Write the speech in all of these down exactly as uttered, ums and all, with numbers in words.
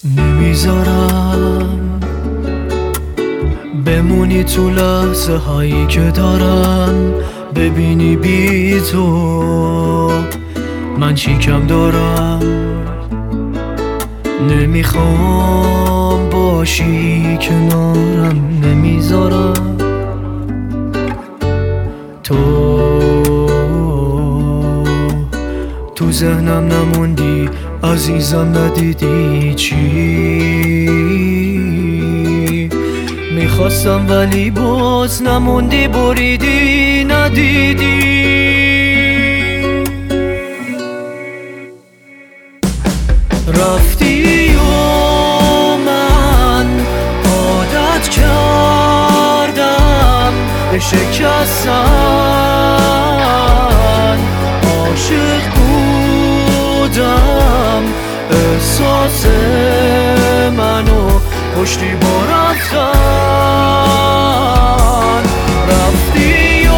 نمیذارم بمونی تو لحظه هایی که دارم، ببینی بی تو من چی کم دارم. نمیخوام باشی کنارم، نمیذارم تو تو ذهنم نموندی، عزیزم ندیدی چی میخواستم ولی باز نموندی، بریدی ندیدی. رفتی و من عادت کردم به شکستن، عاشق بودم احساس منو پشتی با رفتن. رفتی و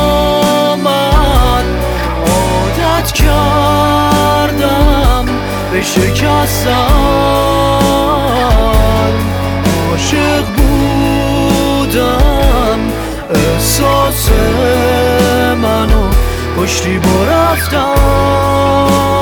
من عادت کردم به شکستن، عاشق بودم احساس منو پشتی با رفتن.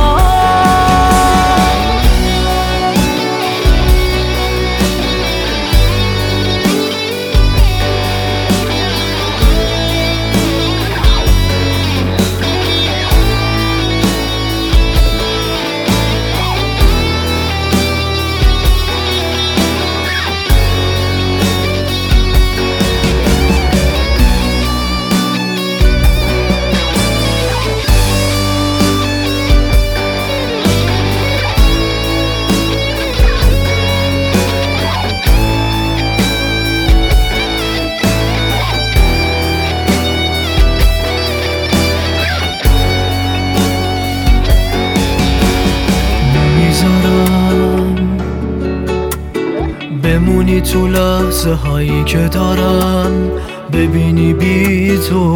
بمونی تو لحظه هایی که دارم، ببینی بی تو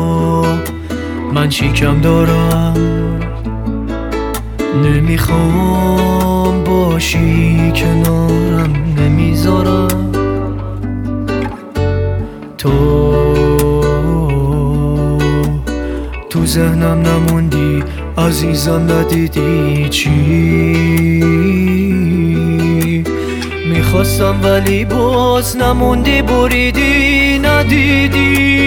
من چی کم دارم. نمیخوام باشی کنارم، نمیذارم تو تو ذهنم نموندی، عزیزم ندیدی چی میخواستم ولی باز نموندی، بریدی ندیدی.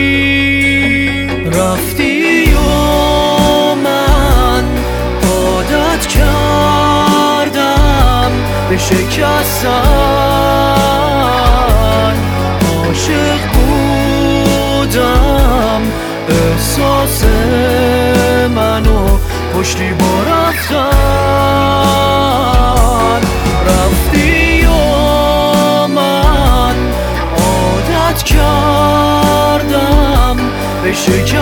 رفتی و من عادت کردم به شکستن، عاشق بودم احساس منو پشتی با رفتن. رفتی کردم به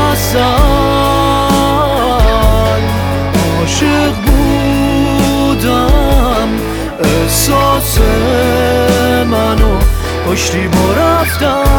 شکستن، عاشق بودم احساس منو پشتی با رفتن.